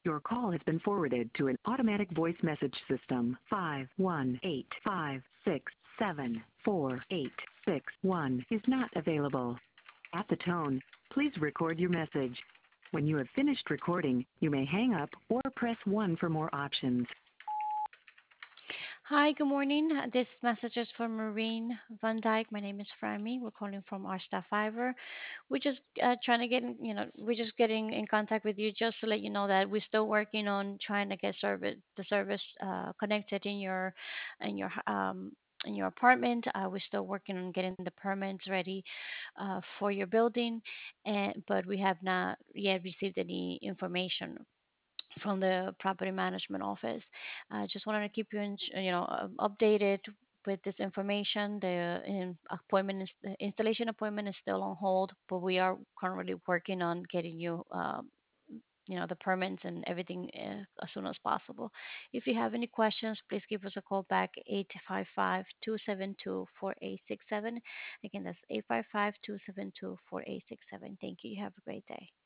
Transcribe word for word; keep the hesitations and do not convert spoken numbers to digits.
Your call has been forwarded to an automatic voice message system. Five one eight five six seven four eight six one is not available. At the tone, please record your message. When you have finished recording, you may hang up or press one for more options. Hi, good morning. Uh, This message is from Maureen Van Dyke. My name is Frami. We're calling from our staff Fiverr. We're just uh, trying to get, in, you know, we're just getting in contact with you just to let you know that we're still working on trying to get service, the service uh, connected in your, in your, um, in your apartment. Uh, we're still working on getting the permits ready uh, for your building, and but we have not yet received any information from the property management office. I just wanted to keep you in, you know, uh, updated with this information. The in, appointment is, the installation appointment is still on hold, but we are currently working on getting you, um, you know, the permits and everything uh, as soon as possible. If you have any questions, please give us a call back eight five five, two seven two, four eight six seven. Again, that's eight five five, two seven two, four eight six seven. Thank you. You have a great day.